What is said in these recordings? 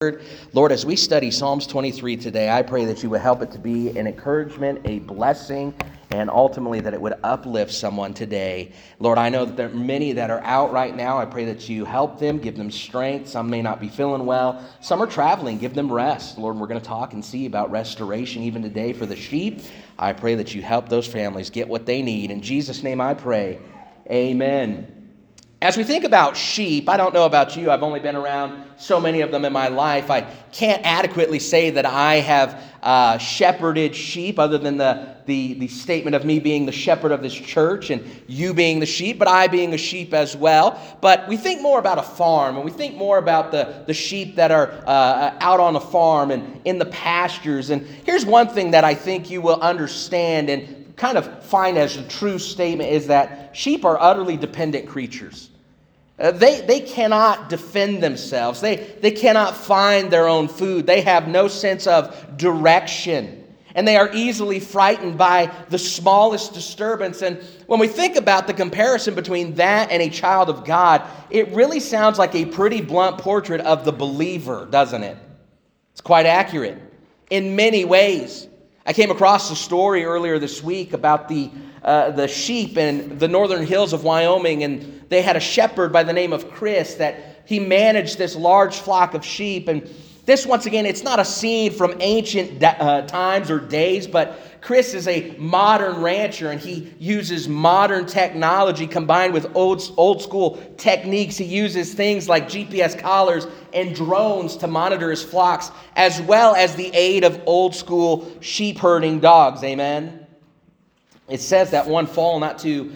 Lord, as we study Psalms 23 today, I pray that you would help it to be an encouragement, a blessing, and ultimately that it would uplift someone today. Lord, I know that there are many that are out right now. I pray that you help them, give them strength. Some may not be feeling well. Some are traveling. Give them rest. Lord, we're going to talk and see about restoration even today for the sheep. I pray that you help those families get what they need. In Jesus' name I pray. Amen. As we think about sheep, I don't know about you, I've only been around so many of them in my life. I can't adequately say that I have shepherded sheep other than the statement of me being the shepherd of this church and you being the sheep, but I being a sheep as well. But we think more about a farm, and we think more about the sheep that are out on a farm and in the pastures. And here's one thing that I think you will understand and kind of find as a true statement is that sheep are utterly dependent creatures. They cannot defend themselves. They cannot find their own food. They have no sense of direction. And they are easily frightened by the smallest disturbance. And when we think about the comparison between that and a child of God, it really sounds like a pretty blunt portrait of the believer, doesn't it? It's quite accurate in many ways. I came across a story earlier this week about the sheep in the northern hills of Wyoming, and they had a shepherd by the name of Chris that he managed this large flock of sheep. And this, once again, it's not a scene from ancient times or days, but Chris is a modern rancher, and he uses modern technology combined with old school techniques. He uses things like GPS collars and drones to monitor his flocks, as well as the aid of old school sheep herding dogs. Amen. It says that one fall not too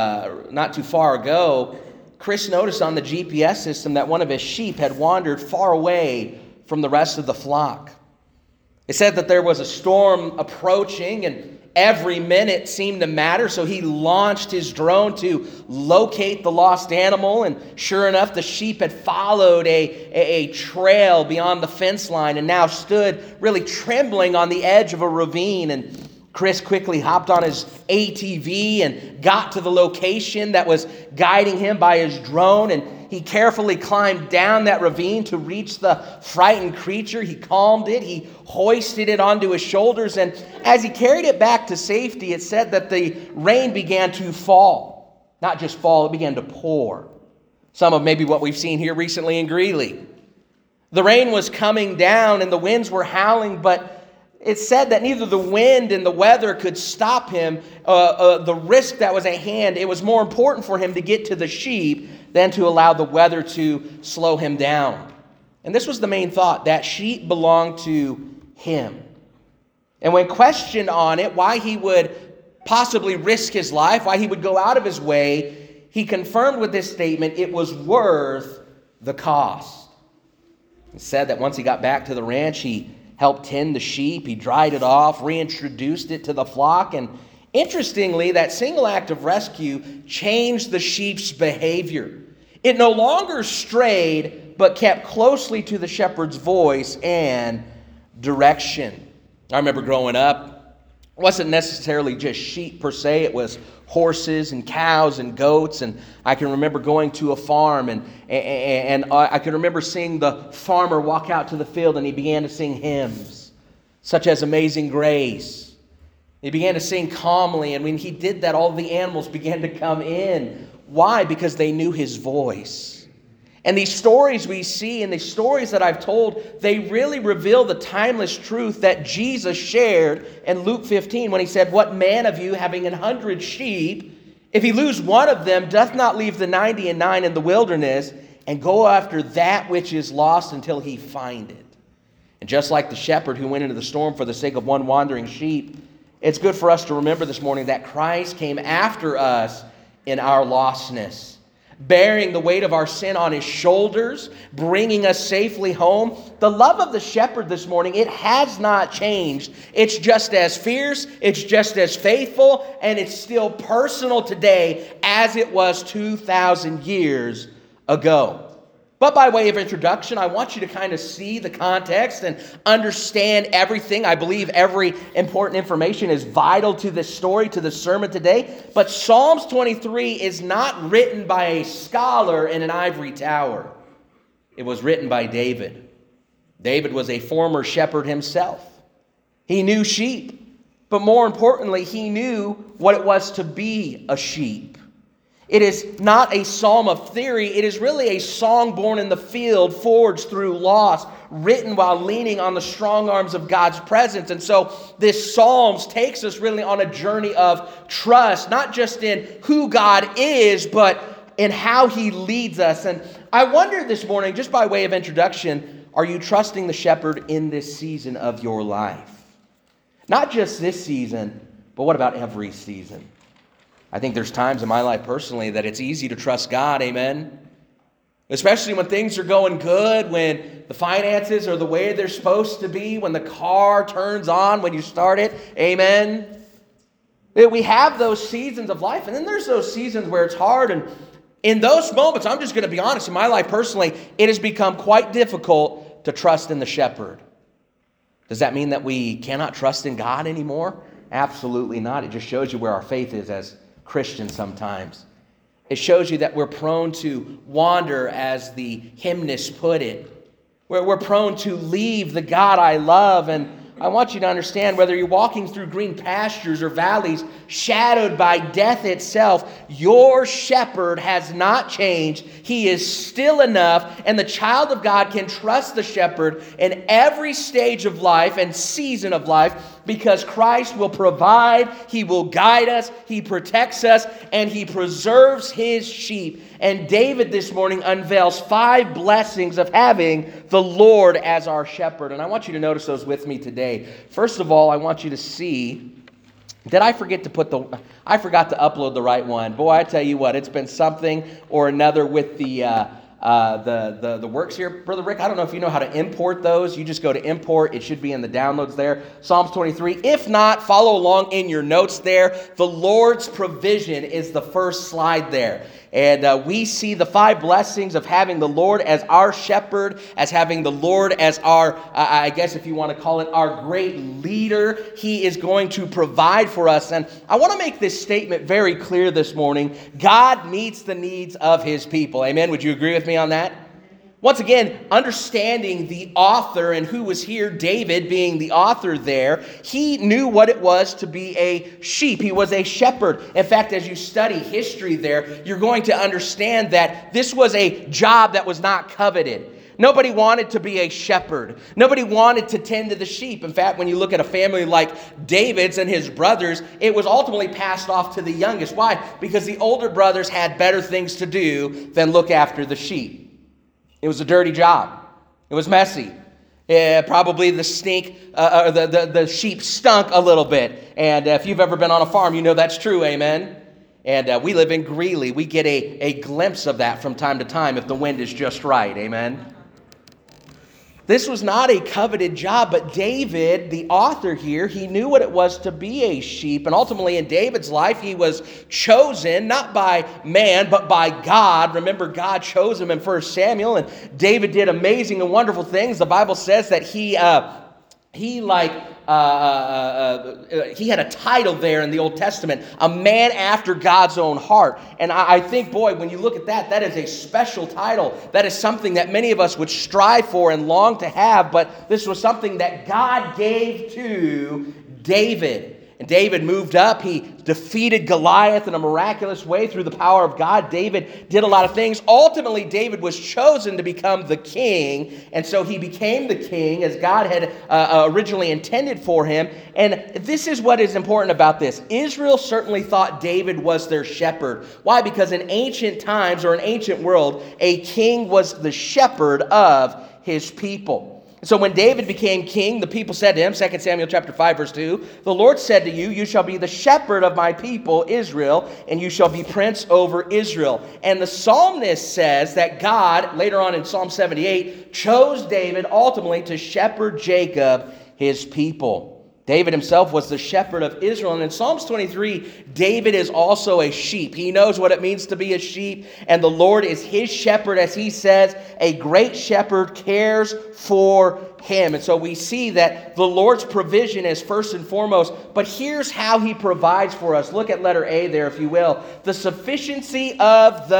far ago, Chris noticed on the GPS system that one of his sheep had wandered far away from the rest of the flock. It said that there was a storm approaching and every minute seemed to matter, so he launched his drone to locate the lost animal, and sure enough, the sheep had followed a trail beyond the fence line and now stood really trembling on the edge of a ravine. And Chris quickly hopped on his ATV and got to the location that was guiding him by his drone, and he carefully climbed down that ravine to reach the frightened creature. He calmed it, he hoisted it onto his shoulders, and as he carried it back to safety, it said that the rain began to fall. Not just fall, it began to pour. Some of maybe what we've seen here recently in Greeley. The rain was coming down and the winds were howling, but it said that neither the wind and the weather could stop him, the risk that was at hand. It was more important for him to get to the sheep than to allow the weather to slow him down. And this was the main thought, that sheep belonged to him. And when questioned on it, why he would possibly risk his life, why he would go out of his way, he confirmed with this statement, it was worth the cost. It said that once he got back to the ranch, he helped tend the sheep, he dried it off, reintroduced it to the flock, and interestingly, that single act of rescue changed the sheep's behavior. It no longer strayed, but kept closely to the shepherd's voice and direction. I remember growing up, it wasn't necessarily just sheep per se, it was horses and cows and goats. And I can remember going to a farm and I can remember seeing the farmer walk out to the field and he began to sing hymns such as Amazing Grace. He began to sing calmly, and when he did that, all the animals began to come in. Why? Because they knew his voice. And these stories we see and the stories that I've told, they really reveal the timeless truth that Jesus shared in Luke 15 when he said, "What man of you, having 100 sheep, if he lose one of them, doth not leave the 99 in the wilderness and go after that which is lost until he find it?" And just like the shepherd who went into the storm for the sake of one wandering sheep, it's good for us to remember this morning that Christ came after us in our lostness, bearing the weight of our sin on his shoulders, bringing us safely home. The love of the shepherd this morning, it has not changed. It's just as fierce, it's just as faithful, and it's still personal today as it was 2,000 years ago. But by way of introduction, I want you to kind of see the context and understand everything. I believe every important information is vital to this story, to the sermon today. But Psalms 23 is not written by a scholar in an ivory tower. It was written by David. David was a former shepherd himself. He knew sheep, but more importantly, he knew what it was to be a sheep. It is not a psalm of theory. It is really a song born in the field, forged through loss, written while leaning on the strong arms of God's presence. And so this Psalms takes us really on a journey of trust, not just in who God is, but in how he leads us. And I wonder this morning, just by way of introduction, are you trusting the shepherd in this season of your life? Not just this season, but what about every season? I think there's times in my life personally that it's easy to trust God, amen? Especially when things are going good, when the finances are the way they're supposed to be, when the car turns on when you start it, amen? We have those seasons of life, and then there's those seasons where it's hard, and in those moments, I'm just going to be honest, in my life personally, it has become quite difficult to trust in the shepherd. Does that mean that we cannot trust in God anymore? Absolutely not. It just shows you where our faith is as Christians sometimes. It shows you that we're prone to wander, as the hymnist put it. We're prone to leave the God I love. And I want you to understand, whether you're walking through green pastures or valleys shadowed by death itself, your shepherd has not changed. He is still enough, and the child of God can trust the shepherd in every stage of life and season of life, because Christ will provide, he will guide us, he protects us, and he preserves his sheep. And David this morning unveils 5 blessings of having the Lord as our shepherd. And I want you to notice those with me today. First of all, I want you to see, I forgot to upload the right one. Boy, I tell you what, it's been something or another with the works here. Brother Rick, I don't know if you know how to import those. You just go to import. It should be in the downloads there. Psalms 23. If not, follow along in your notes there. The Lord's provision is the first slide there. And we see the 5 blessings of having the Lord as our shepherd, as having the Lord as our, I guess if you want to call it, our great leader. He is going to provide for us. And I want to make this statement very clear this morning. God meets the needs of his people. Amen? Would you agree with me on that? Once again, understanding the author and who was here, David being the author there, he knew what it was to be a sheep. He was a shepherd. In fact, as you study history there, you're going to understand that this was a job that was not coveted. Nobody wanted to be a shepherd. Nobody wanted to tend to the sheep. In fact, when you look at a family like David's and his brothers, it was ultimately passed off to the youngest. Why? Because the older brothers had better things to do than look after the sheep. It was a dirty job. It was messy. Probably the the sheep stunk a little bit. And if you've ever been on a farm, you know that's true, amen? And we live in Greeley. We get a glimpse of that from time to time if the wind is just right, amen? This was not a coveted job, but David, the author here, he knew what it was to be a sheep. And ultimately in David's life, he was chosen not by man, but by God. Remember, God chose him in 1 Samuel, and David did amazing and wonderful things. The Bible says that he had a title there in the Old Testament, a man after God's own heart. And I think, boy, when you look at that, that is a special title. That is something that many of us would strive for and long to have, but this was something that God gave to David. And David moved up. He defeated Goliath in a miraculous way through the power of God. David did a lot of things. Ultimately, David was chosen to become the king. And so he became the king as God had originally intended for him. And this is what is important about this. Israel certainly thought David was their shepherd. Why? Because in ancient times or an ancient world, a king was the shepherd of his people. So when David became king, the people said to him, 2 Samuel chapter 5, verse 2, "The Lord said to you, you shall be the shepherd of my people Israel, and you shall be prince over Israel." And the psalmist says that God, later on in Psalm 78, chose David ultimately to shepherd Jacob, his people. David himself was the shepherd of Israel. And in Psalms 23, David is also a sheep. He knows what it means to be a sheep. And the Lord is his shepherd, as he says, a great shepherd cares for him. And so we see that the Lord's provision is first and foremost. But here's how he provides for us. Look at letter A there, if you will. The sufficiency of the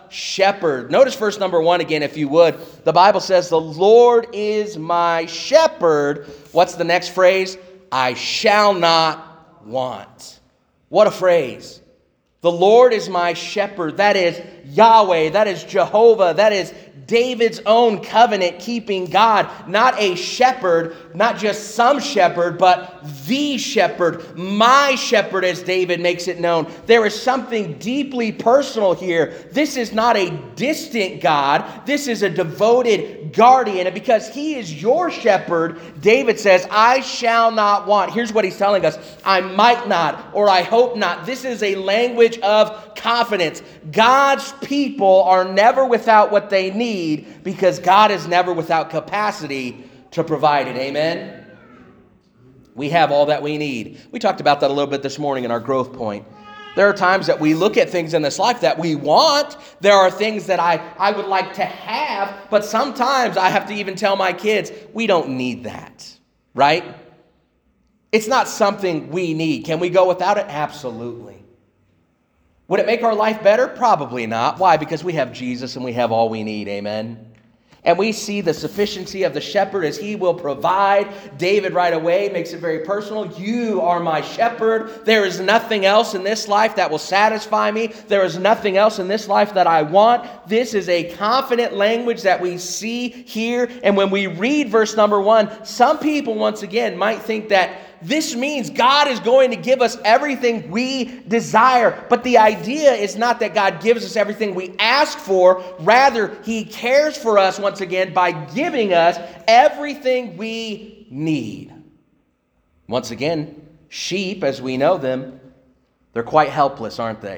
shepherd. Notice verse number 1 again, if you would. The Bible says, the Lord is my shepherd. What's the next phrase? I shall not want. What a phrase. The Lord is my shepherd. That is Yahweh. That is Jehovah. That is David's own covenant-keeping God. Not a shepherd, not just some shepherd, but the shepherd. My shepherd, as David makes it known. There is something deeply personal here. This is not a distant God. This is a devoted guardian. And because he is your shepherd, David says, I shall not want. Here's what he's telling us. I might not, or I hope not. This is a language of confidence. God's people are never without what they need because God is never without capacity to provide it. Amen? We have all that we need. We talked about that a little bit this morning in our growth point. There are times that we look at things in this life that we want. There are things that I would like to have, but sometimes I have to even tell my kids, we don't need that, right? It's not something we need. Can we go without it? Absolutely. Would it make our life better? Probably not. Why? Because we have Jesus and we have all we need. Amen. And we see the sufficiency of the shepherd as he will provide. David right away makes it very personal. You are my shepherd. There is nothing else in this life that will satisfy me. There is nothing else in this life that I want. This is a confident language that we see here. And when we read verse number 1, some people once again might think that this means God is going to give us everything we desire. But the idea is not that God gives us everything we ask for. Rather, he cares for us once again by giving us everything we need. Once again, sheep, as we know them, they're quite helpless, aren't they?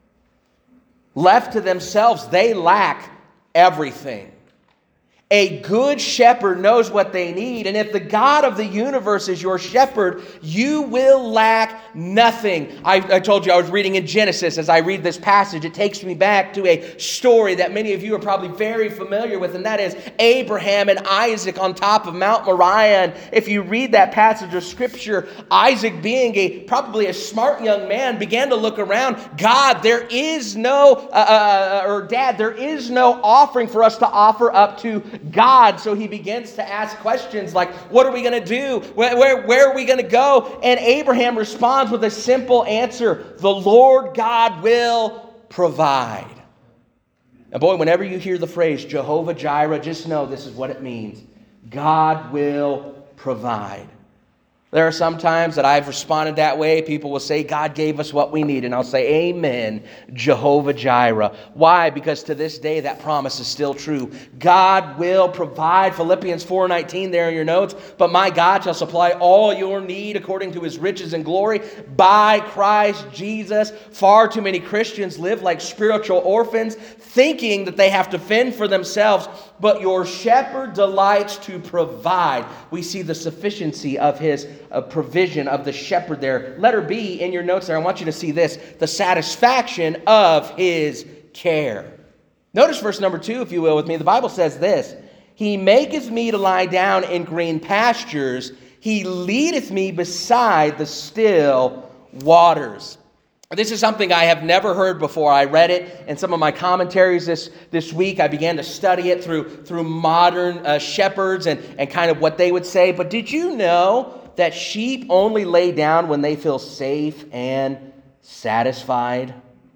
Left to themselves, they lack everything. A good shepherd knows what they need, and if the God of the universe is your shepherd, you will lack nothing. I told you I was reading in Genesis. As I read this passage, it takes me back to a story that many of you are probably very familiar with, and that is Abraham and Isaac on top of Mount Moriah. And if you read that passage of Scripture, Isaac, being probably a smart young man, began to look around. God, there is no, Dad, there is no offering for us to offer up to God. So he begins to ask questions like, what are we going to do? Where are we going to go? And Abraham responds with a simple answer. The Lord God will provide. And boy, whenever you hear the phrase Jehovah Jireh, just know this is what it means. God will provide. There are some times that I've responded that way. People will say, God gave us what we need. And I'll say, amen, Jehovah Jireh. Why? Because to this day, that promise is still true. God will provide. Philippians 4:19 there in your notes. But my God shall supply all your need according to his riches and glory by Christ Jesus. Far too many Christians live like spiritual orphans, thinking that they have to fend for themselves. But your shepherd delights to provide. We see the sufficiency of his provision of the shepherd there. Letter B in your notes there, I want you to see this. The satisfaction of his care. Notice verse number 2, if you will, with me. The Bible says this. He maketh me to lie down in green pastures. He leadeth me beside the still waters. This is something I have never heard before. I read it in some of my commentaries this week. I began to study it through modern shepherds and kind of what they would say. But did you know that sheep only lay down when they feel safe and satisfied?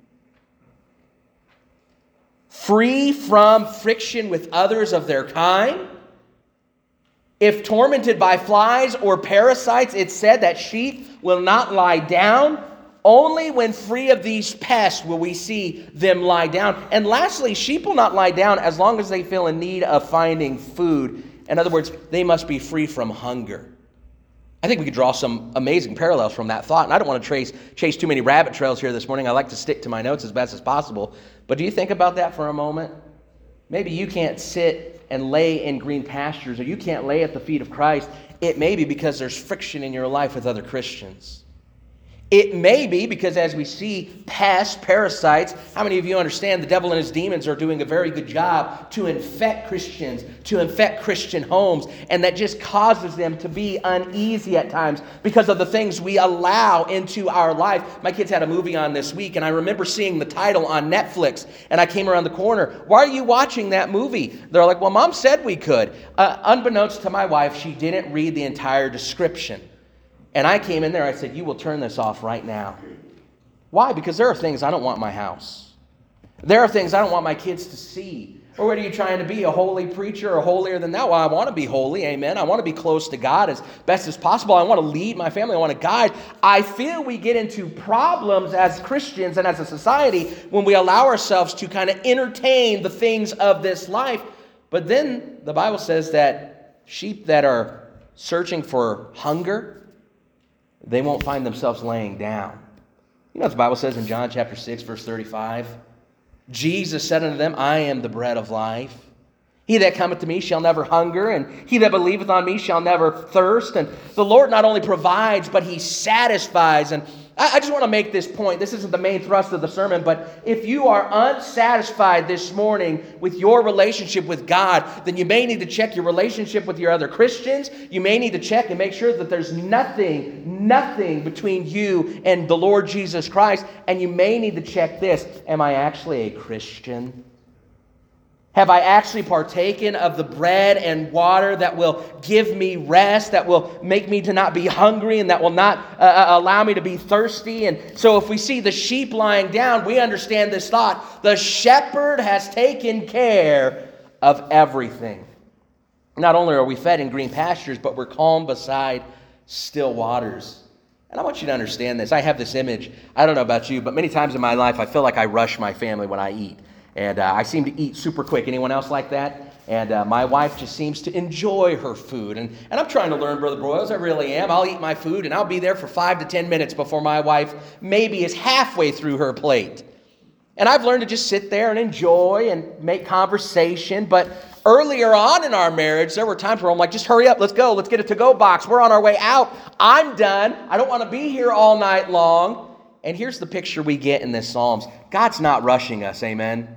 Free from friction with others of their kind. If tormented by flies or parasites, it's said that sheep will not lie down. Only when free of these pests will we see them lie down. And lastly, sheep will not lie down as long as they feel in need of finding food. In other words, they must be free from hunger. I think we could draw some amazing parallels from that thought. And I don't want to chase too many rabbit trails here this morning. I like to stick to my notes as best as possible. But do you think about that for a moment? Maybe you can't sit and lay in green pastures, or you can't lay at the feet of Christ. It may be because there's friction in your life with other Christians. It may be because as we see pests, parasites, how many of you understand the devil and his demons are doing a very good job to infect Christians, to infect Christian homes, and that just causes them to be uneasy at times because of the things we allow into our life. My kids had a movie on this week, and I remember seeing the title on Netflix, and I came around the corner. Why are you watching that movie? They're like, well, Mom said we could. Unbeknownst to my wife, she didn't read the entire description. And I came in there, I said, you will turn this off right now. Why? Because there are things I don't want in my house. There are things I don't want my kids to see. Or what are you trying to be, a holy preacher or holier than that? Well, I want to be holy, amen. I want to be close to God as best as possible. I want to lead my family. I want to guide. I feel we get into problems as Christians and as a society when we allow ourselves to kind of entertain the things of this life. But then the Bible says that sheep that are searching for hunger, they won't find themselves laying down. You know what the Bible says in John chapter 6, verse 35? Jesus said unto them, I am the bread of life. He that cometh to me shall never hunger, and he that believeth on me shall never thirst. And the Lord not only provides, but he satisfies. And I just want to make this point. This isn't the main thrust of the sermon, but if you are unsatisfied this morning with your relationship with God, then you may need to check your relationship with your other Christians. You may need to check and make sure that there's nothing between you and the Lord Jesus Christ. And you may need to check this. Am I actually a Christian? Have I actually partaken of the bread and water that will give me rest, that will make me to not be hungry, and that will not allow me to be thirsty? And so if we see the sheep lying down, we understand this thought. The shepherd has taken care of everything. Not only are we fed in green pastures, but we're calm beside still waters. And I want you to understand this. I have this image. I don't know about you, but many times in my life, I feel like I rush my family when I eat. And I seem to eat super quick. Anyone else like that? And my wife just seems to enjoy her food. And I'm trying to learn, Brother Broyles. I really am. I'll eat my food, and I'll be there for 5 to 10 minutes before my wife maybe is halfway through her plate. And I've learned to just sit there and enjoy and make conversation. But earlier on in our marriage, there were times where I'm like, just hurry up, let's go. Let's get a to-go box. We're on our way out. I'm done. I don't want to be here all night long. And here's the picture we get in this Psalms. God's not rushing us, amen?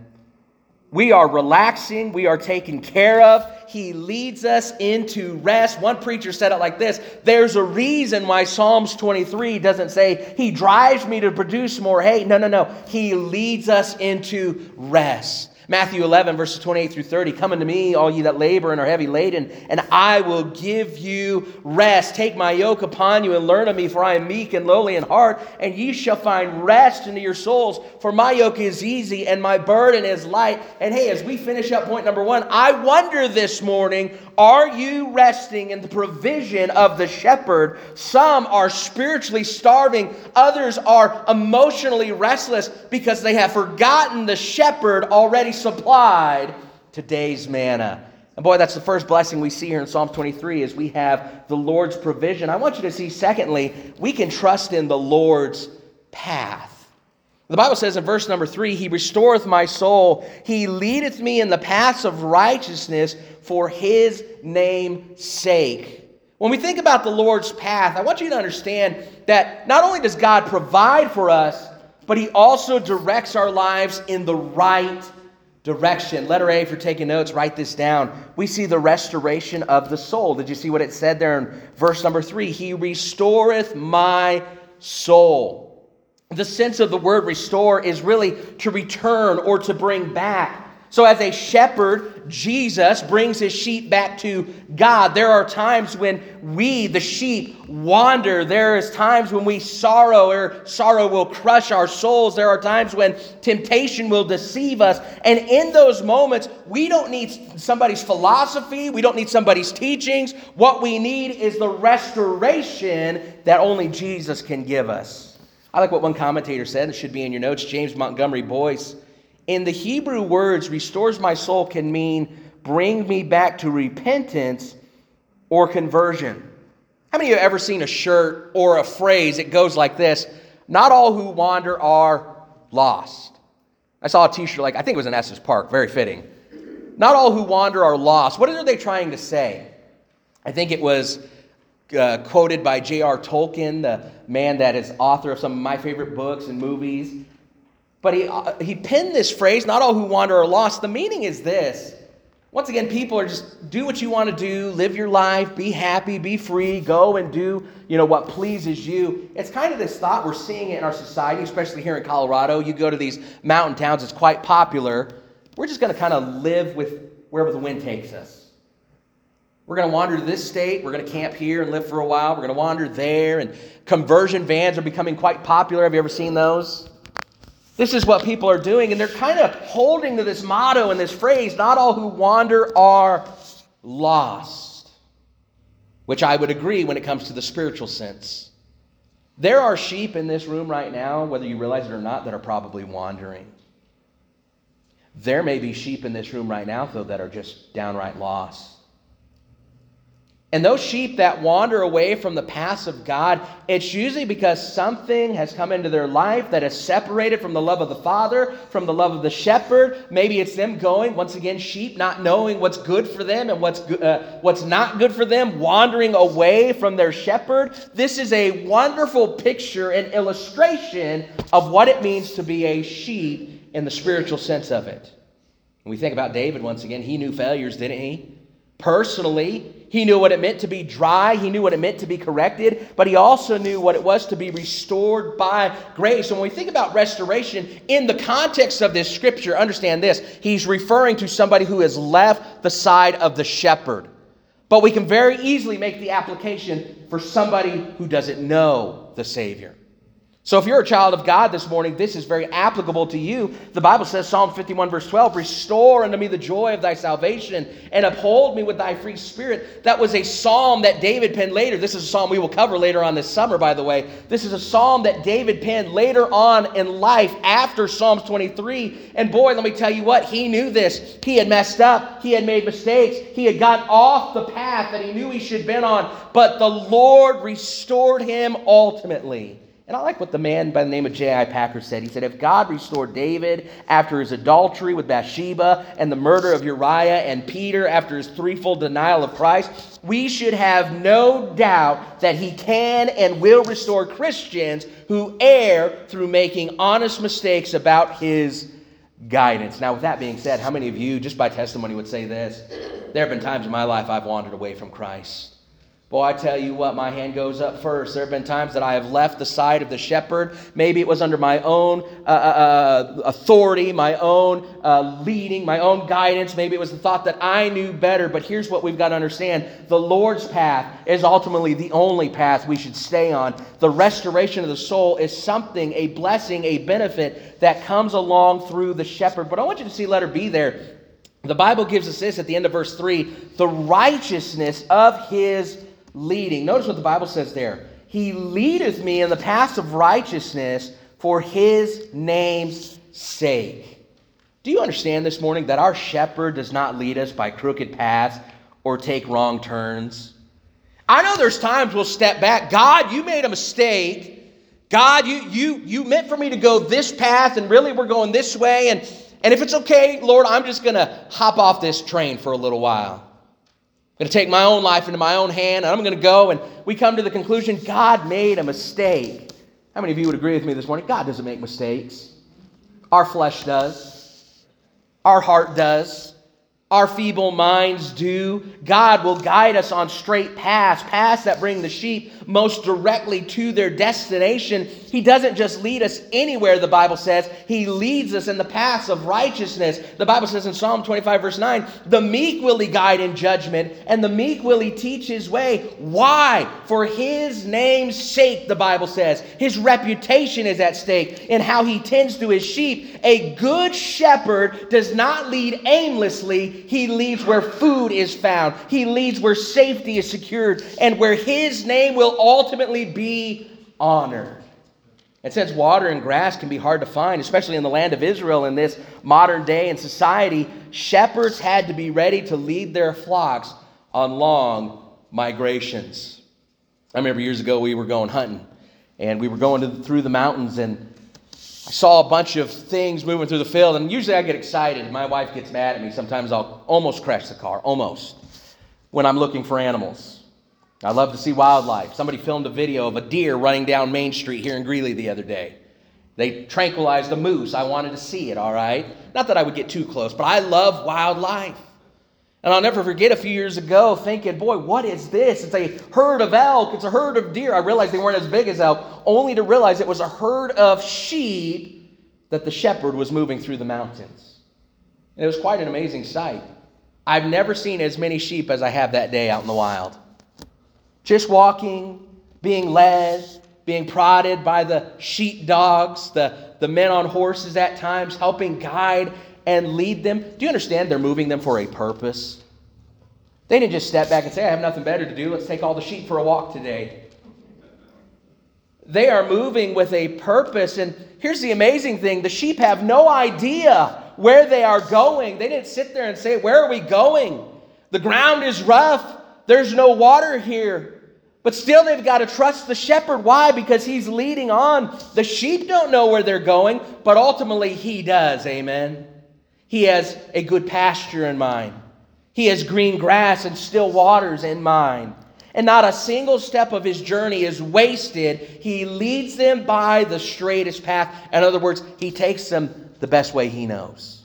We are relaxing. We are taken care of. He leads us into rest. One preacher said it like this. There's a reason why Psalms 23 doesn't say, He drives me to produce more hay. No. He leads us into rest. Matthew 11, verses 28 through 30. Come unto me, all ye that labor and are heavy laden, and I will give you rest. Take my yoke upon you and learn of me, for I am meek and lowly in heart, and ye shall find rest into your souls. For my yoke is easy and my burden is light. And hey, as we finish up point number 1, I wonder this morning, are you resting in the provision of the shepherd? Some are spiritually starving. Others are emotionally restless because they have forgotten the shepherd already supplied today's manna. And boy, that's the first blessing we see here in Psalm 23 is we have the Lord's provision. I want you to see, secondly, we can trust in the Lord's path. The Bible says in verse number 3, He restoreth my soul. He leadeth me in the paths of righteousness for His name's sake. When we think about the Lord's path, I want you to understand that not only does God provide for us, but He also directs our lives in the right direction. Letter A, if you're taking notes, write this down. We see the restoration of the soul. Did you see what it said there in verse number 3? He restoreth my soul. The sense of the word restore is really to return or to bring back. So as a shepherd, Jesus brings his sheep back to God. There are times when we, the sheep, wander. There is times when we sorrow, or sorrow will crush our souls. There are times when temptation will deceive us. And in those moments, we don't need somebody's philosophy. We don't need somebody's teachings. What we need is the restoration that only Jesus can give us. I like what one commentator said. It should be in your notes. James Montgomery Boyce. In the Hebrew words, restores my soul can mean bring me back to repentance or conversion. How many of you have ever seen a shirt or a phrase? It goes like this: not all who wander are lost. I saw a t-shirt, I think it was in Estes Park, very fitting. Not all who wander are lost. What are they trying to say? I think it was quoted by J.R. Tolkien, the man that is author of some of my favorite books and movies. But he penned this phrase, not all who wander are lost. The meaning is this. Once again, people are just do what you want to do, live your life, be happy, be free, go and do, what pleases you. It's kind of this thought, we're seeing it in our society, especially here in Colorado. You go to these mountain towns, it's quite popular. We're just going to kind of live with wherever the wind takes us. We're going to wander to this state. We're going to camp here and live for a while. We're going to wander there. And conversion vans are becoming quite popular. Have you ever seen those? This is what people are doing. And they're kind of holding to this motto and this phrase, not all who wander are lost. Which I would agree when it comes to the spiritual sense. There are sheep in this room right now, whether you realize it or not, that are probably wandering. There may be sheep in this room right now, though, that are just downright lost. And those sheep that wander away from the paths of God, it's usually because something has come into their life that has separated from the love of the Father, from the love of the shepherd. Maybe it's them going, once again, sheep not knowing what's good for them and what's not good for them, wandering away from their shepherd. This is a wonderful picture and illustration of what it means to be a sheep in the spiritual sense of it. When we think about David, once again, he knew failures, didn't he? Personally, he knew what it meant to be dry. He knew what it meant to be corrected. But he also knew what it was to be restored by grace. And when we think about restoration, in the context of this scripture, understand this. He's referring to somebody who has left the side of the shepherd. But we can very easily make the application for somebody who doesn't know the Savior. So if you're a child of God this morning, this is very applicable to you. The Bible says, Psalm 51 verse 12, restore unto me the joy of thy salvation and uphold me with thy free spirit. That was a psalm that David penned later. This is a psalm we will cover later on this summer, by the way. This is a psalm that David penned later on in life after Psalms 23. And boy, let me tell you what, he knew this. He had messed up. He had made mistakes. He had gotten off the path that he knew he should have been on. But the Lord restored him ultimately. And I like what the man by the name of J.I. Packer said. He said, if God restored David after his adultery with Bathsheba and the murder of Uriah and Peter after his threefold denial of Christ, we should have no doubt that he can and will restore Christians who err through making honest mistakes about his guidance. Now, with that being said, how many of you, just by testimony, would say this? There have been times in my life I've wandered away from Christ. Boy, I tell you what, my hand goes up first. There have been times that I have left the side of the shepherd. Maybe it was under my own authority, my own leading, my own guidance. Maybe it was the thought that I knew better. But here's what we've got to understand. The Lord's path is ultimately the only path we should stay on. The restoration of the soul is something, a blessing, a benefit that comes along through the shepherd. But I want you to see letter B there. The Bible gives us this at the end of verse 3, the righteousness of his leading. Notice what the Bible says there. He leadeth me in the paths of righteousness for his name's sake. Do you understand this morning that our shepherd does not lead us by crooked paths or take wrong turns? I know there's times we'll step back. God, you made a mistake. God, you meant for me to go this path, and really we're going this way. And if it's okay, Lord, I'm just going to hop off this train for a little while. I'm going to take my own life into my own hand, and I'm going to go, and we come to the conclusion, God made a mistake. How many of you would agree with me this morning? God doesn't make mistakes. Our flesh does. Our heart does. Our feeble minds do. God will guide us on straight paths, paths that bring the sheep most directly to their destination. He doesn't just lead us anywhere, the Bible says. He leads us in the paths of righteousness. The Bible says in Psalm 25, verse 9, the meek will he guide in judgment, and the meek will he teach his way. Why? For his name's sake, the Bible says. His reputation is at stake in how he tends to his sheep. A good shepherd does not lead aimlessly. He leads where food is found. He leads where safety is secured and where his name will ultimately be honored. And since water and grass can be hard to find, especially in the land of Israel in this modern day and society, shepherds had to be ready to lead their flocks on long migrations. I remember years ago we were going hunting, and we were going through the mountains, and I saw a bunch of things moving through the field, and usually I get excited. My wife gets mad at me. Sometimes I'll almost crash the car, almost, when I'm looking for animals. I love to see wildlife. Somebody filmed a video of a deer running down Main Street here in Greeley the other day. They tranquilized a moose. I wanted to see it, all right? Not that I would get too close, but I love wildlife. And I'll never forget a few years ago thinking, boy, what is this? It's a herd of elk. It's a herd of deer. I realized they weren't as big as elk, only to realize it was a herd of sheep that the shepherd was moving through the mountains. And it was quite an amazing sight. I've never seen as many sheep as I have that day out in the wild. Just walking, being led, being prodded by the sheep dogs, the men on horses at times, helping guide and lead them. Do you understand they're moving them for a purpose? They didn't just step back and say, I have nothing better to do. Let's take all the sheep for a walk today. They are moving with a purpose. And here's the amazing thing. The sheep have no idea where they are going. They didn't sit there and say, where are we going? The ground is rough. There's no water here. But still they've got to trust the shepherd. Why? Because he's leading on. The sheep don't know where they're going, but ultimately he does. Amen. He has a good pasture in mind. He has green grass and still waters in mind. And not a single step of his journey is wasted. He leads them by the straightest path. In other words, he takes them the best way he knows.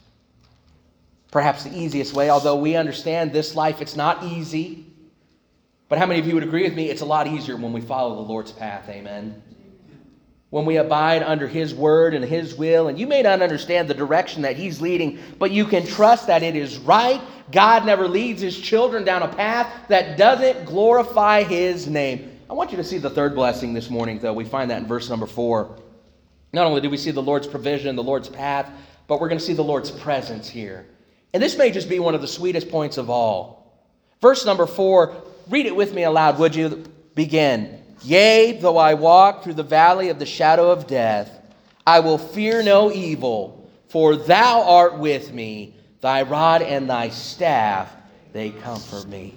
Perhaps the easiest way, although we understand this life, it's not easy. But how many of you would agree with me? It's a lot easier when we follow the Lord's path. Amen. When we abide under his word and his will, and you may not understand the direction that he's leading, but you can trust that it is right. God never leads his children down a path that doesn't glorify his name. I want you to see the third blessing this morning, though. We find that in verse number 4. Not only do we see the Lord's provision, the Lord's path, but we're going to see the Lord's presence here. And this may just be one of the sweetest points of all. Verse number 4, read it with me aloud, would you? Begin. Yea, though I walk through the valley of the shadow of death, I will fear no evil, for thou art with me. Thy rod and thy staff, they comfort me.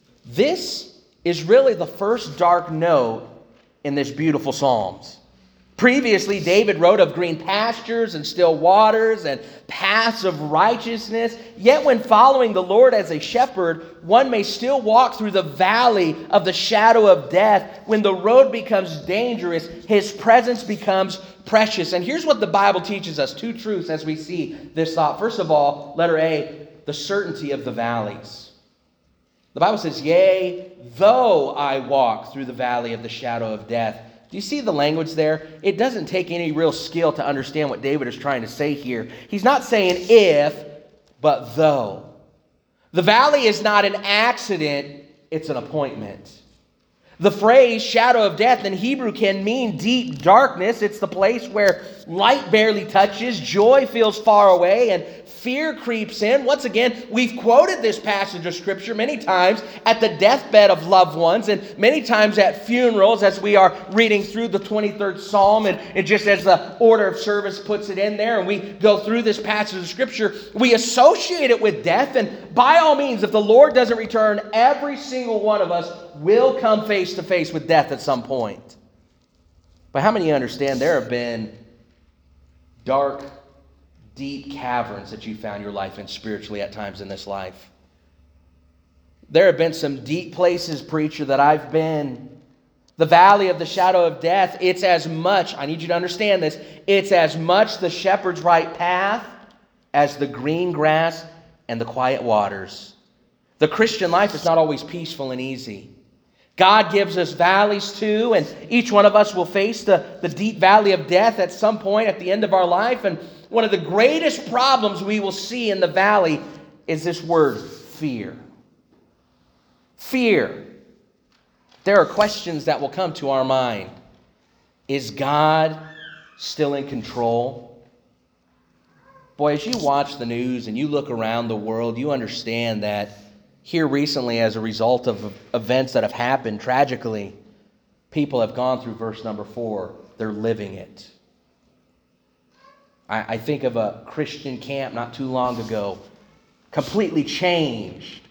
This is really the first dark note in this beautiful Psalms. Previously, David wrote of green pastures and still waters and paths of righteousness. Yet when following the Lord as a shepherd, one may still walk through the valley of the shadow of death. When the road becomes dangerous, his presence becomes precious. And here's what the Bible teaches us. Two truths as we see this thought. First of all, letter A, the certainty of the valleys. The Bible says, yea, though I walk through the valley of the shadow of death. Do you see the language there? It doesn't take any real skill to understand what David is trying to say here. He's not saying if, but though. The valley is not an accident, it's an appointment. The phrase shadow of death in Hebrew can mean deep darkness. It's the place where light barely touches, joy feels far away, and fear creeps in. Once again, we've quoted this passage of Scripture many times at the deathbed of loved ones and many times at funerals as we are reading through the 23rd Psalm and just as the order of service puts it in there and we go through this passage of Scripture, we associate it with death. And by all means, if the Lord doesn't return, every single one of us will come face to face with death at some point. But how many of you understand there have been dark, deep caverns that you found your life in spiritually at times in this life? There have been some deep places, preacher, that I've been. The valley of the shadow of death, it's as much, I need you to understand this, it's as much the shepherd's right path as the green grass and the quiet waters. The Christian life is not always peaceful and easy. God gives us valleys too, and each one of us will face the deep valley of death at some point at the end of our life. And one of the greatest problems we will see in the valley is this word, fear. Fear. There are questions that will come to our mind. Is God still in control? Boy, as you watch the news and you look around the world, you understand that here recently, as a result of events that have happened tragically, people have gone through verse number 4. They're living it. I think of a Christian camp not too long ago, completely changed.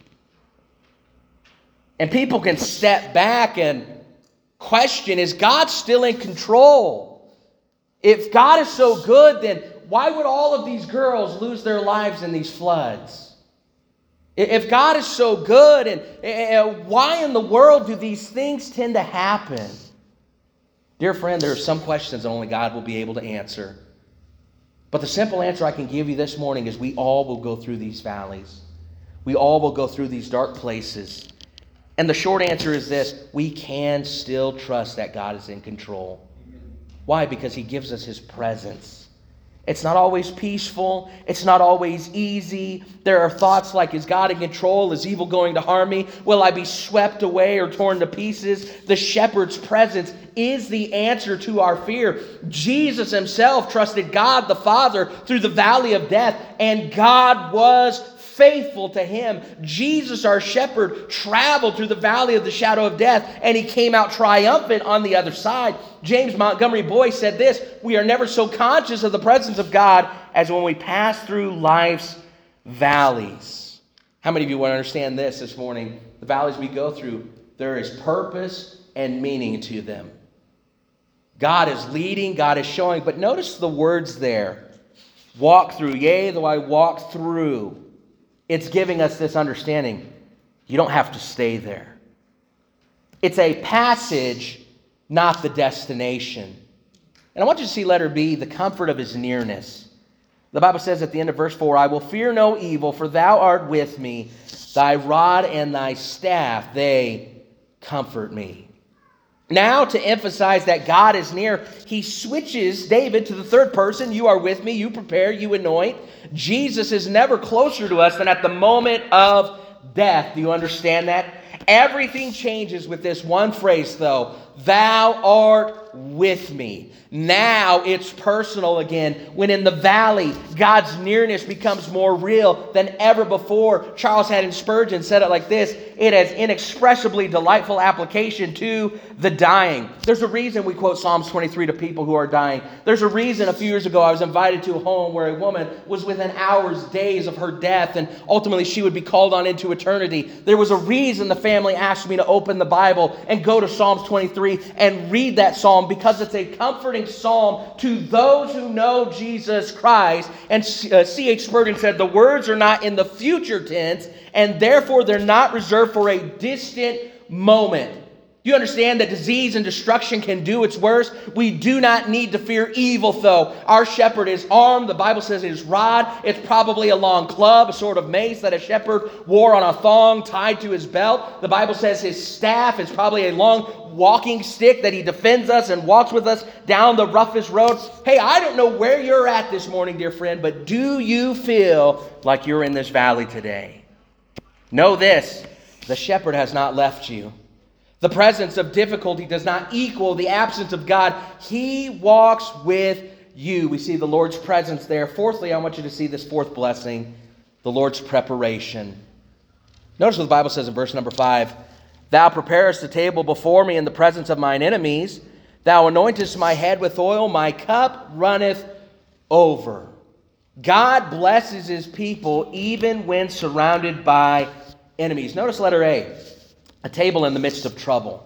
And people can step back and question, is God still in control? If God is so good, then why would all of these girls lose their lives in these floods? If God is so good, and why in the world do these things tend to happen? Dear friend, there are some questions only God will be able to answer. But the simple answer I can give you this morning is we all will go through these valleys. We all will go through these dark places. And the short answer is this: we can still trust that God is in control. Why? Because He gives us His presence. It's not always peaceful. It's not always easy. There are thoughts like, is God in control? Is evil going to harm me? Will I be swept away or torn to pieces? The shepherd's presence is the answer to our fear. Jesus Himself trusted God the Father through the valley of death, and God was faithful to Him. Jesus, our shepherd, traveled through the valley of the shadow of death, and He came out triumphant on the other side. James Montgomery Boyce said this: we are never so conscious of the presence of God as when we pass through life's valleys. How many of you want to understand this morning? The valleys we go through, there is purpose and meaning to them. God is leading, God is showing, but notice the words there. Walk through, yea, though I walk through. It's giving us this understanding. You don't have to stay there. It's a passage, not the destination. And I want you to see letter B, the comfort of His nearness. The Bible says at the end of verse 4, I will fear no evil, for Thou art with me. Thy rod and Thy staff, they comfort me. Now, to emphasize that God is near, he switches David to the third person. You are with me, you prepare, you anoint. Jesus is never closer to us than at the moment of death. Do you understand that? Everything changes with this one phrase, though. Thou art with me. Now it's personal again. When in the valley, God's nearness becomes more real than ever before. Charles Haddon Spurgeon said it like this: it has inexpressibly delightful application to the dying. There's a reason we quote Psalms 23 to people who are dying. There's a reason a few years ago I was invited to a home where a woman was within hours, days of her death, and ultimately she would be called on into eternity. There was a reason the family asked me to open the Bible and go to Psalms 23 and read that psalm, because it's a comforting psalm to those who know Jesus Christ. And C.H. Spurgeon said the words are not in the future tense, and therefore they're not reserved for a distant moment. Do you understand that disease and destruction can do its worst? We do not need to fear evil, though. Our shepherd is armed. The Bible says his rod, it's probably a long club, a sort of mace that a shepherd wore on a thong tied to his belt. The Bible says his staff is probably a long walking stick that he defends us and walks with us down the roughest road. Hey, I don't know where you're at this morning, dear friend, but do you feel like you're in this valley today? Know this: the shepherd has not left you. The presence of difficulty does not equal the absence of God. He walks with you. We see the Lord's presence there. Fourthly, I want you to see this fourth blessing, the Lord's preparation. Notice what the Bible says in verse number 5. Thou preparest the table before me in the presence of mine enemies. Thou anointest my head with oil. My cup runneth over. God blesses His people even when surrounded by enemies. Notice letter A. A table in the midst of trouble.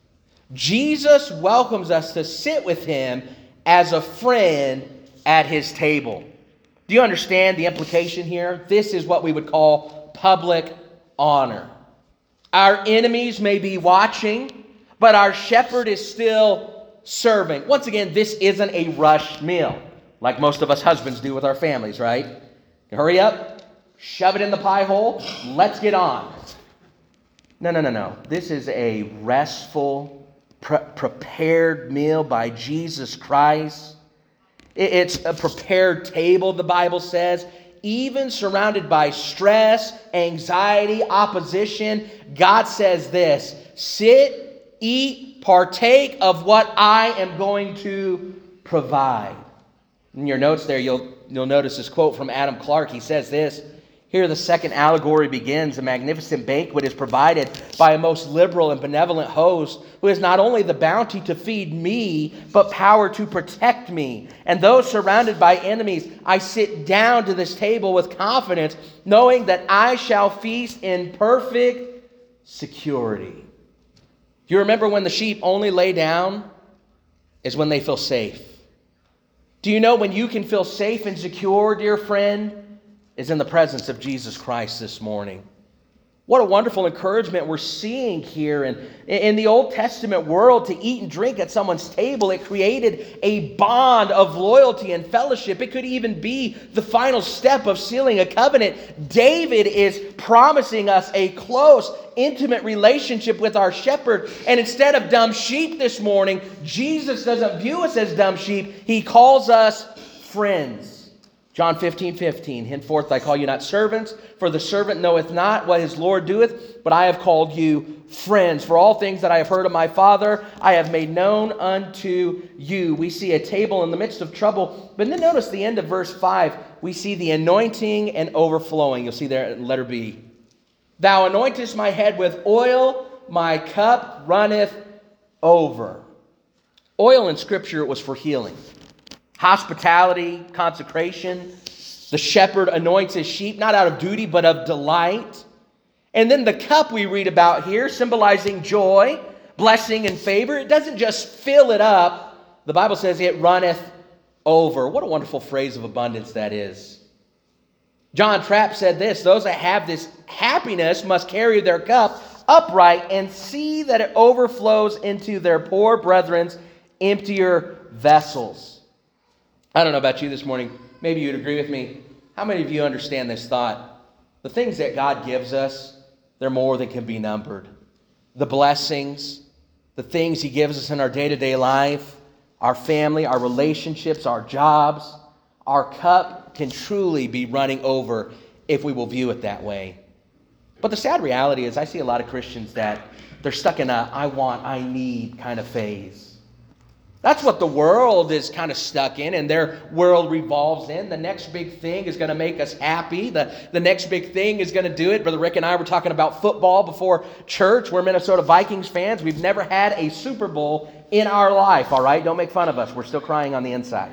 Jesus welcomes us to sit with Him as a friend at His table. Do you understand the implication here? This is what we would call public honor. Our enemies may be watching, but our shepherd is still serving. Once again, this isn't a rushed meal like most of us husbands do with our families, right? Hurry up, shove it in the pie hole, let's get on. No. This is a restful, prepared meal by Jesus Christ. It's a prepared table, the Bible says. Even surrounded by stress, anxiety, opposition, God says this: sit, eat, partake of what I am going to provide. In your notes there, you'll notice this quote from Adam Clarke. He says this: here the second allegory begins. A magnificent banquet is provided by a most liberal and benevolent host who has not only the bounty to feed me, but power to protect me. And though surrounded by enemies, I sit down to this table with confidence, knowing that I shall feast in perfect security. Do you remember when the sheep only lay down is when they feel safe? Do you know when you can feel safe and secure, dear friend, is in the presence of Jesus Christ this morning? What a wonderful encouragement we're seeing here. And in the Old Testament world, to eat and drink at someone's table, it created a bond of loyalty and fellowship. It could even be the final step of sealing a covenant. David is promising us a close, intimate relationship with our shepherd. And instead of dumb sheep this morning, Jesus doesn't view us as dumb sheep. He calls us friends. John 15:15, henceforth I call you not servants, for the servant knoweth not what his Lord doeth, but I have called you friends. For all things that I have heard of my Father, I have made known unto you. We see a table in the midst of trouble, but then notice the end of verse 5, we see the anointing and overflowing. You'll see there in letter B. Thou anointest my head with oil, my cup runneth over. Oil in Scripture was for healing. Hospitality, consecration. The shepherd anoints his sheep, not out of duty, but of delight. And then the cup we read about here, symbolizing joy, blessing, and favor. It doesn't just fill it up. The Bible says it runneth over. What a wonderful phrase of abundance that is. John Trapp said this, those that have this happiness must carry their cup upright and see that it overflows into their poor brethren's emptier vessels. I don't know about you this morning. Maybe you'd agree with me. How many of you understand this thought? The things that God gives us, they're more than can be numbered. The blessings, the things He gives us in our day-to-day life, our family, our relationships, our jobs, our cup can truly be running over if we will view it that way. But the sad reality is I see a lot of Christians that they're stuck in a I want, I need kind of phase. That's what the world is kind of stuck in, and their world revolves in. The next big thing is going to make us happy. The next big thing is going to do it. Brother Rick and I were talking about football before church. We're Minnesota Vikings fans. We've never had a Super Bowl in our life, all right? Don't make fun of us. We're still crying on the inside.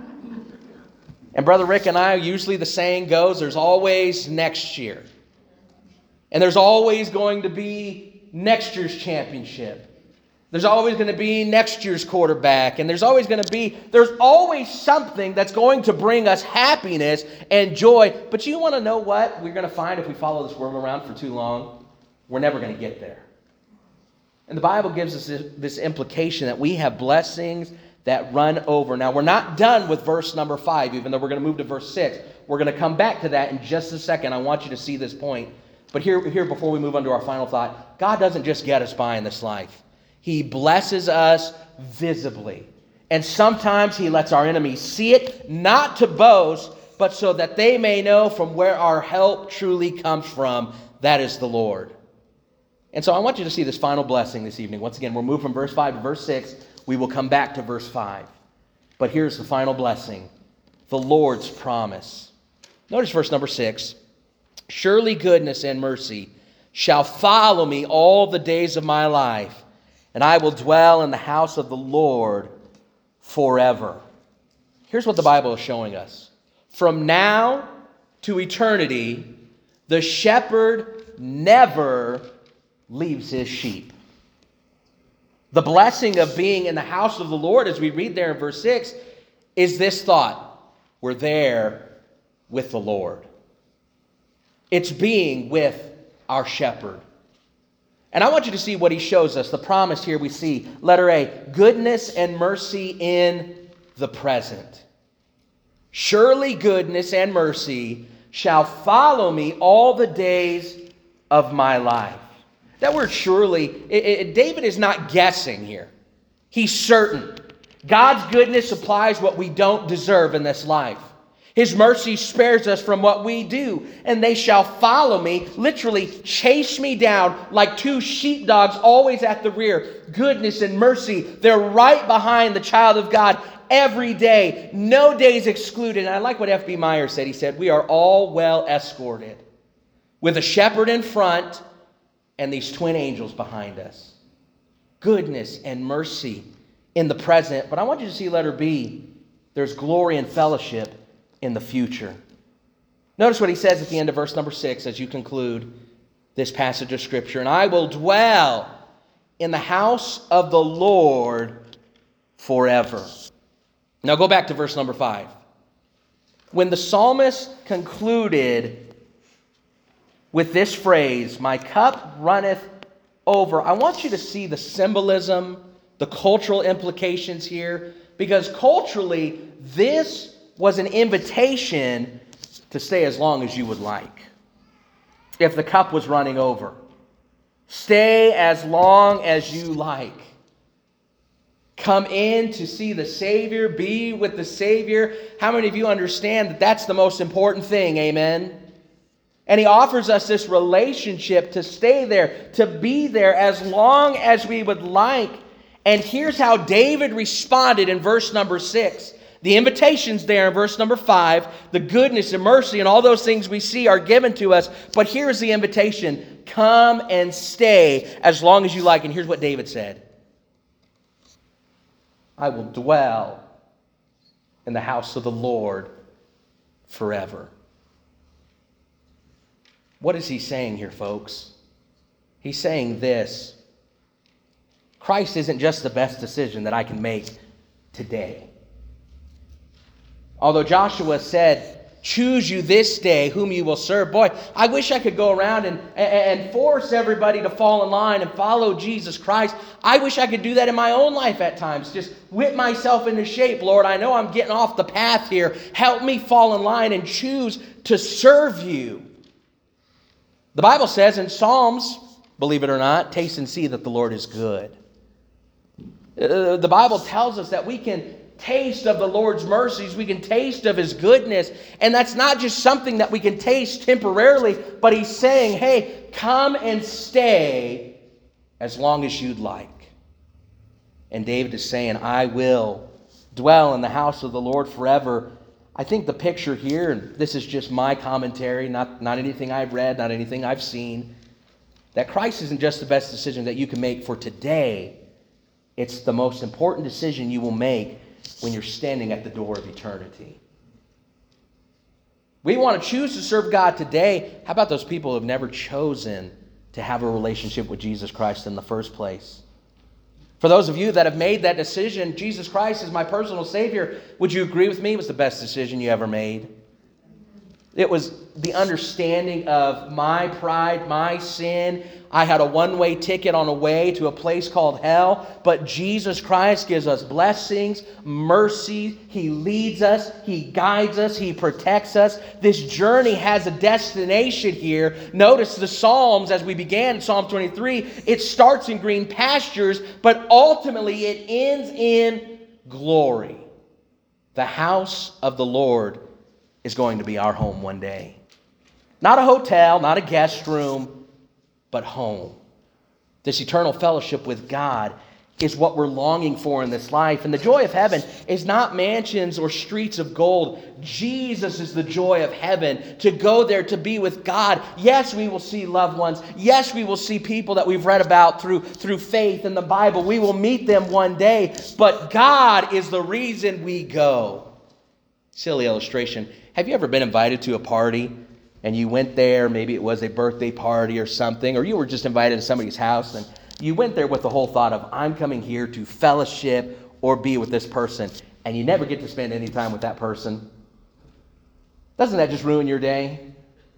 And Brother Rick and I, usually the saying goes, there's always next year. And there's always going to be next year's championship. There's always going to be next year's quarterback, and there's always something that's going to bring us happiness and joy. But you want to know what we're going to find if we follow this world around for too long? We're never going to get there. And the Bible gives us this implication that we have blessings that run over. Now, we're not done with verse number 5, even though we're going to move to verse 6. We're going to come back to that in just a second. I want you to see this point. But here before we move on to our final thought, God doesn't just get us by in this life. He blesses us visibly. And sometimes He lets our enemies see it, not to boast, but so that they may know from where our help truly comes from. That is the Lord. And so I want you to see this final blessing this evening. Once again, we'll move from verse 5 to verse 6. We will come back to verse 5. But here's the final blessing, the Lord's promise. Notice verse number 6. Surely goodness and mercy shall follow me all the days of my life, and I will dwell in the house of the Lord forever. Here's what the Bible is showing us. From now to eternity, the shepherd never leaves his sheep. The blessing of being in the house of the Lord, as we read there in verse 6, is this thought. We're there with the Lord. It's being with our shepherd. And I want you to see what He shows us. The promise here we see, letter A, goodness and mercy in the present. Surely goodness and mercy shall follow me all the days of my life. That word surely, David is not guessing here. He's certain. God's goodness supplies what we don't deserve in this life. His mercy spares us from what we do, and they shall follow me, literally chase me down like two sheepdogs always at the rear. Goodness and mercy, they're right behind the child of God every day. No days excluded. And I like what F.B. Meyer said. He said, we are all well escorted with a shepherd in front and these twin angels behind us. Goodness and mercy in the present. But I want you to see letter B. There's glory and fellowship in the future. Notice what he says at the end of verse number 6 as you conclude this passage of Scripture. And I will dwell in the house of the Lord forever. Now go back to verse number 5. When the psalmist concluded with this phrase, "My cup runneth over." I want you to see the symbolism, the cultural implications here, because culturally, this was an invitation to stay as long as you would like. If the cup was running over, stay as long as you like. Come in to see the Savior, be with the Savior. How many of you understand that that's the most important thing? Amen. And he offers us this relationship to stay there, to be there as long as we would like. And here's how David responded in verse number 6. The invitation's there in verse number 5. The goodness and mercy and all those things we see are given to us. But here's the invitation. Come and stay as long as you like. And here's what David said. I will dwell in the house of the Lord forever. What is he saying here, folks? He's saying this. Christ isn't just the best decision that I can make today. Although Joshua said, choose you this day whom you will serve. Boy, I wish I could go around and force everybody to fall in line and follow Jesus Christ. I wish I could do that in my own life at times. Just whip myself into shape. Lord, I know I'm getting off the path here. Help me fall in line and choose to serve you. The Bible says in Psalms, believe it or not, taste and see that the Lord is good. The Bible tells us that we can taste of the Lord's mercies. We can taste of His goodness. And that's not just something that we can taste temporarily, but He's saying, hey, come and stay as long as you'd like. And David is saying, I will dwell in the house of the Lord forever. I think the picture here, and this is just my commentary, not anything I've read, not anything I've seen, that Christ isn't just the best decision that you can make for today. It's the most important decision you will make when you're standing at the door of eternity. We want to choose to serve God today. How about those people who have never chosen to have a relationship with Jesus Christ in the first place? For those of you that have made that decision, Jesus Christ is my personal Savior, would you agree with me it was the best decision you ever made? It was the understanding of my pride, my sin. I had a one-way ticket on a way to a place called hell, but Jesus Christ gives us blessings, mercy. He leads us, He guides us, He protects us. This journey has a destination here. Notice the Psalms, as we began in Psalm 23, it starts in green pastures, but ultimately it ends in glory. The house of the Lord is going to be our home one day. Not a hotel, not a guest room, but home. This eternal fellowship with God is what we're longing for in this life. And the joy of heaven is not mansions or streets of gold. Jesus is the joy of heaven, to go there to be with God. Yes, we will see loved ones. Yes, we will see people that we've read about through faith in the Bible. We will meet them one day. But God is the reason we go. Silly illustration. Have you ever been invited to a party and you went there, maybe it was a birthday party or something, or you were just invited to somebody's house and you went there with the whole thought of, I'm coming here to fellowship or be with this person, and you never get to spend any time with that person? Doesn't that just ruin your day?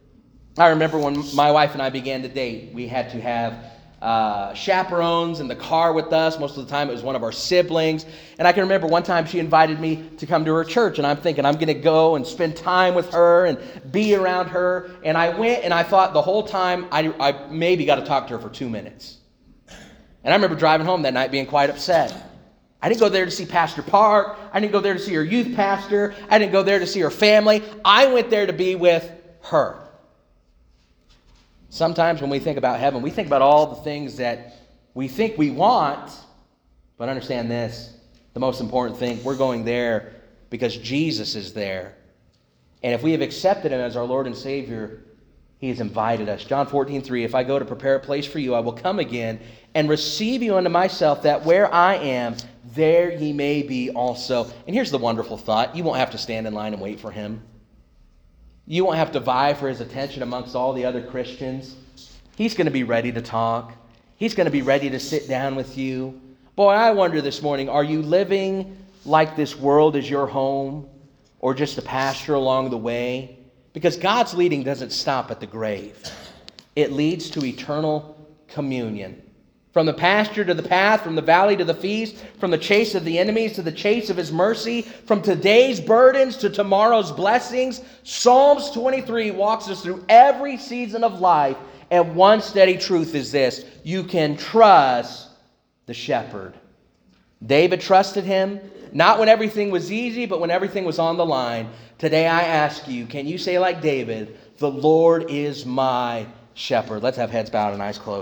I remember when my wife and I began to date, we had to have chaperones in the car with us. Most of the time it was one of our siblings. And I can remember one time she invited me to come to her church, and I'm thinking I'm going to go and spend time with her and be around her. And I went, and I thought the whole time I maybe got to talk to her for 2 minutes. And I remember driving home that night being quite upset. I didn't go there to see Pastor Park. I didn't go there to see her youth pastor. I didn't go there to see her family. I went there to be with her. Sometimes when we think about heaven, we think about all the things that we think we want, but understand this, the most important thing, we're going there because Jesus is there. And if we have accepted Him as our Lord and Savior, He has invited us. John 14:3, if I go to prepare a place for you, I will come again and receive you unto myself, that where I am, there ye may be also. And here's the wonderful thought, you won't have to stand in line and wait for Him. You won't have to vie for His attention amongst all the other Christians. He's going to be ready to talk. He's going to be ready to sit down with you. Boy, I wonder this morning, are you living like this world is your home, or just a pasture along the way? Because God's leading doesn't stop at the grave. It leads to eternal communion. From the pasture to the path, from the valley to the feast, from the chase of the enemies to the chase of his mercy, from today's burdens to tomorrow's blessings, Psalms 23 walks us through every season of life. And one steady truth is this: you can trust the shepherd. David trusted him, not when everything was easy, but when everything was on the line. Today I ask you, can you say like David, the Lord is my shepherd? Let's have heads bowed and eyes closed.